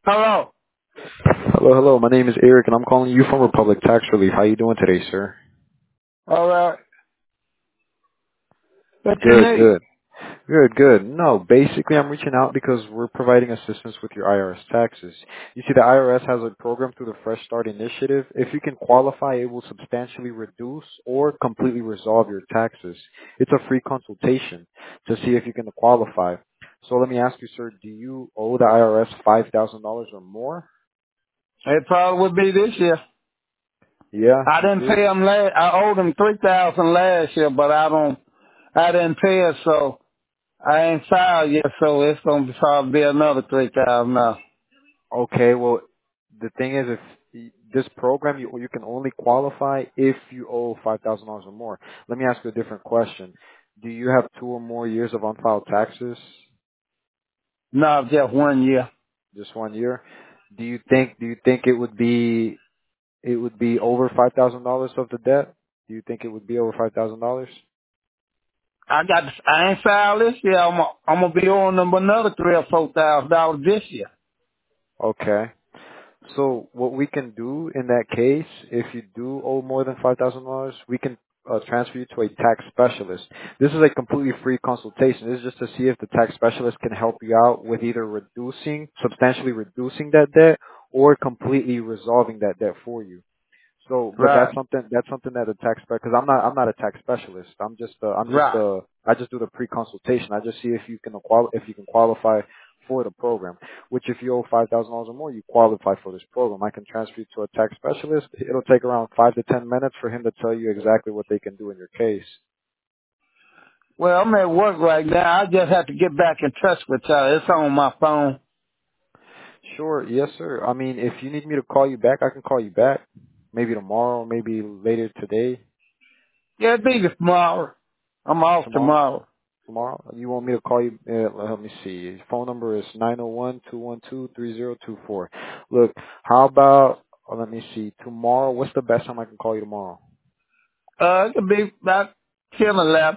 Hello. Hello, hello. My name is Eric, and I'm calling you from Republic Tax Relief. How you doing today, sir? All right. What you Good, need? good. Good, good. No, basically I'm reaching out because we're providing assistance with your IRS taxes. You see, the IRS has a program through the Fresh Start Initiative. If you can qualify, it will substantially reduce or completely resolve your taxes. It's a free consultation to see if you can qualify. So let me ask you, sir, do you owe the IRS $5,000 or more? It probably would be this year. Yeah, I you didn't do? pay them last. I owed them 3,000 last year, but I didn't pay it, so I ain't filed yet. So it's gonna probably be another 3,000 now. Okay, well, the thing is, if this program, you can only qualify if you owe $5,000 or more. Let me ask you a different question. Do you have 2 or more years of unfiled taxes? No, just 1 year. Just 1 year? Do you think it would be over $5,000 of the debt? Do you think it would be over $5,000? I ain't filed this year. I'm gonna be owing them another $3,000 or $4,000 this year. Okay. So what we can do in that case, if you do owe more than $5,000, we can transfer you to a tax specialist. This is a completely free consultation. This is just to see if the tax specialist can help you out with either substantially reducing that debt or completely resolving that debt for you. So, but Right. that's something that a tax because I'm not a tax specialist. Right. I just do the pre-consultation. I just see if you can qualify for the program. Which if you owe $5,000 or more, you qualify for this program. I can transfer you to a tax specialist. It'll take around 5 to 10 minutes for him to tell you exactly what they can do in your case. Well, I'm at work right now. I just have to get back in touch with y'all. It's on my phone. Sure, yes, sir. I mean, if you need me to call you back, I can call you back. Maybe tomorrow, maybe later today, Yeah, it'll be tomorrow. I'm off tomorrow. tomorrow. Tomorrow? You want me to call you? Let me see. His phone number is 901-212-3024. Look, how about, let me see, tomorrow, what's the best time I can call you tomorrow? It could be about 10 or 11.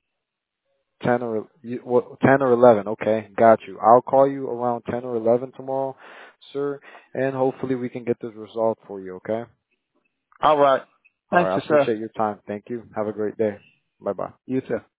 10 or 11. Okay, got you. I'll call you around 10 or 11 tomorrow, sir, and hopefully we can get this resolved for you, okay? All right. All Thank right, I you, sir. appreciate your time. Thank you. Have a great day. Bye-bye. You too.